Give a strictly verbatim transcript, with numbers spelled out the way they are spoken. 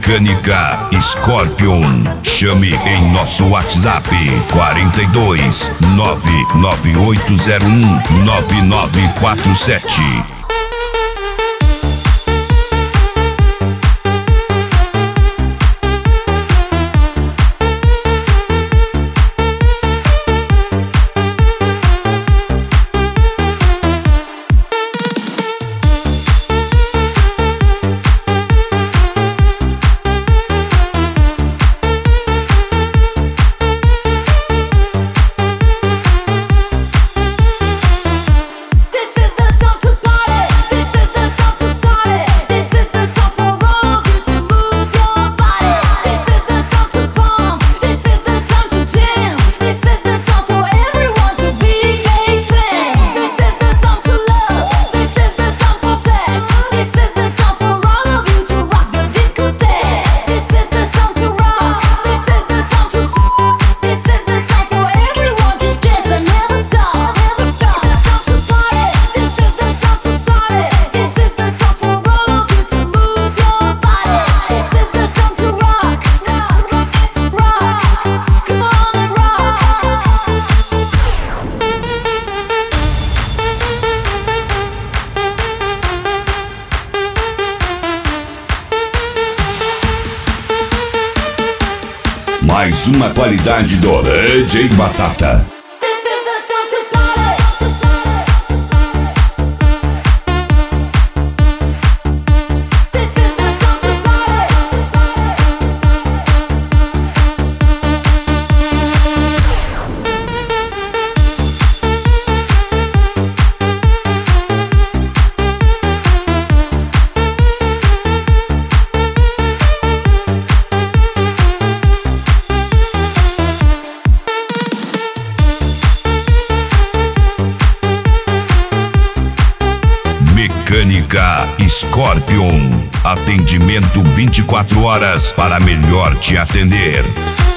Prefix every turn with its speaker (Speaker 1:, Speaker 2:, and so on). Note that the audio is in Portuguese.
Speaker 1: Mecânica Scorpion. Chame em nosso WhatsApp quarenta e dois, nove nove oito zero um, nove nove quatro sete. Mais uma qualidade do D J Batata. Mecânica Scorpion. Atendimento vinte e quatro horas para melhor te atender.